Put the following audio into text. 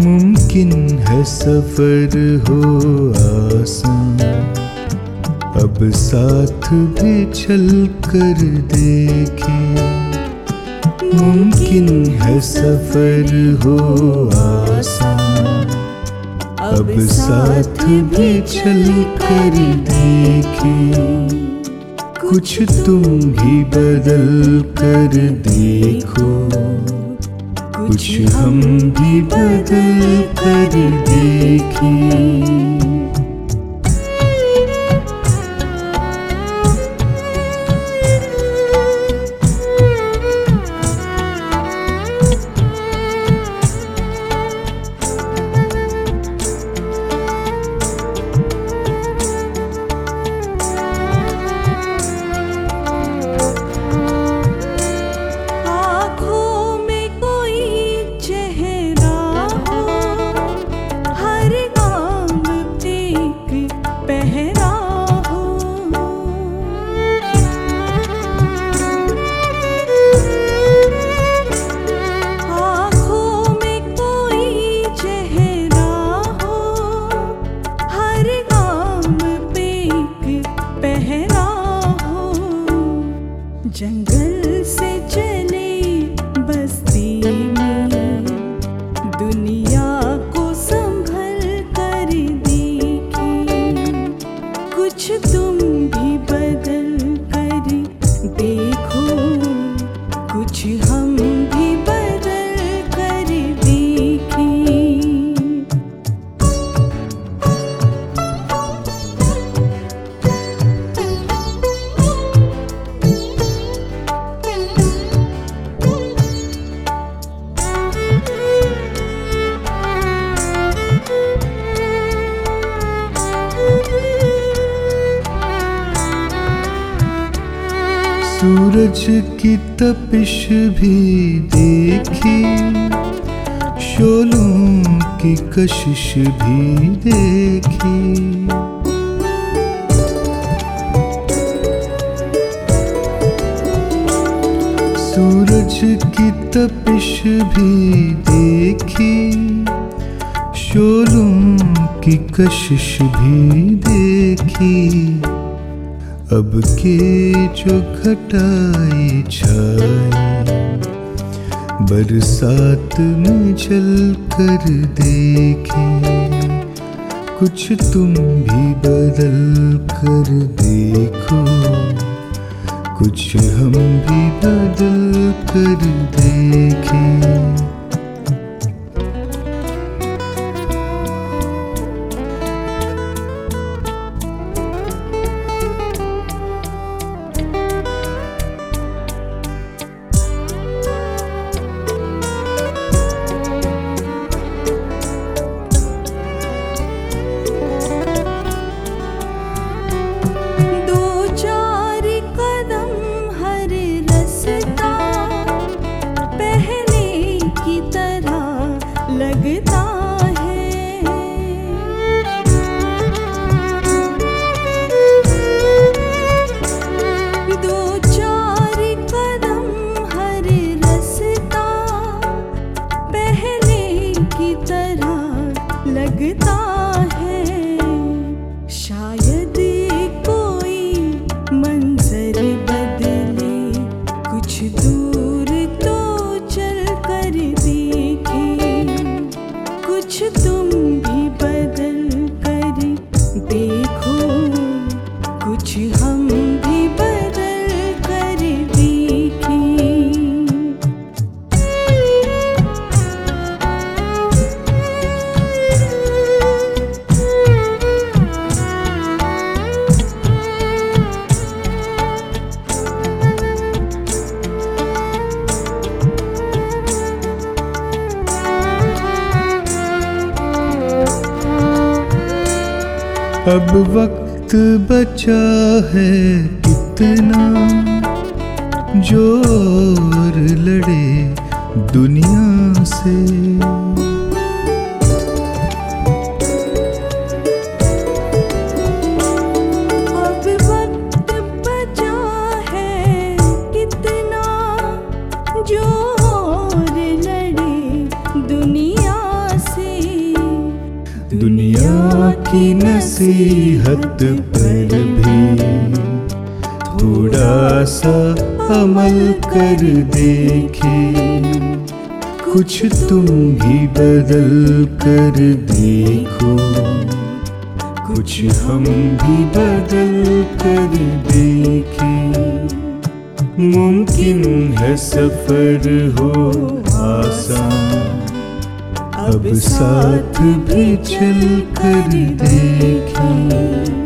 मुमकिन है सफर हो आसान, अब साथ भी चल कर देखें। मुमकिन है सफर हो आसान, अब साथ भी चल कर देखें। कुछ तुम भी बदल कर देखो, कुछ हम भी बदल कर देखें। जंगल से चले बस्ती में, दुनिया को संभल कर देखें। कुछ तुम भी बदल कर देखो, कुछ हम भी बदल कर देखें। सूरज की तपिश भी देखी, शोलों की कशिश भी देखी। सूरज की तपिश भी देखी, शोलों की कशिश भी देखी। अब के जो घटाई छाई, बरसात में चल कर देखें। कुछ तुम भी बदल कर देखो, कुछ हम भी बदल कर देखें। लगता है दो चार कदम हर रास्ता पहले की तरह लगता है। शायद कोई मंजर बदले, कुछ दूर तो चल कर देखे। कुछ तुम भी बदल कर देखो, कुछ हम भी बदल कर देखें। अब वक्त बचा है कितना, जो और लड़े दुनिया से। अब वक्त बचा है कितना, जो और लड़े दुनिया से। की नसीहत पर भी थोड़ा सा अमल कर देखे, कुछ तुम भी बदल कर देखो, कुछ हम भी बदल कर देखें। मुमकिन है सफर हो आसान, अब साथ भी चल कर देखें।